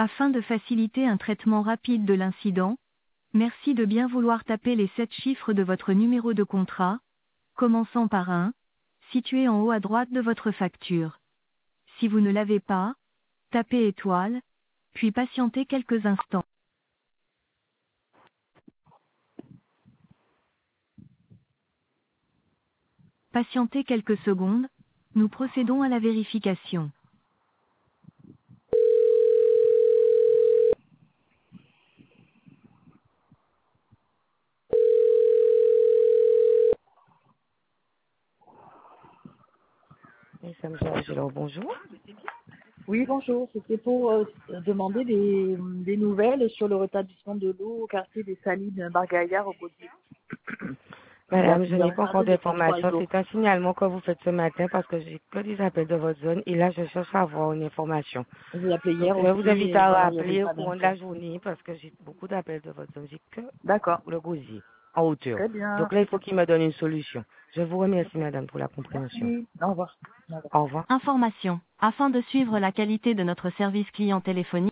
Afin de faciliter un traitement rapide de l'incident, merci de bien vouloir taper les 7 chiffres de votre numéro de contrat, commençant par 1, situé en haut à droite de votre facture. Si vous ne l'avez pas, tapez étoile, puis patientez quelques instants. Patientez quelques secondes, nous procédons à la vérification. Et ça me fait alors bonjour. Oui, bonjour. C'était pour demander des nouvelles sur le rétablissement de l'eau au quartier des Salines Bargaillard au Gaudier. Madame, je Il y a n'ai pas encore retardé depuis 3 d'informations. jours. C'est un signalement que vous faites ce matin parce que j'ai que des appels de votre zone et là, je cherche à avoir une information. Je l'ai appelé Donc, hier je vais aussi vous inviter et à voilà, il n'y avait rappeler au pas courant de d'infos. la journée parce que j'ai beaucoup d'appels de votre zone. J'ai que D'accord. le gosier en hauteur. Très bien. Donc là, il faut qu'il me donne une solution. Je vous remercie, madame, pour la compréhension. Merci. Au revoir. Au revoir. Au revoir. Information. Afin de suivre la qualité de notre service client téléphonique,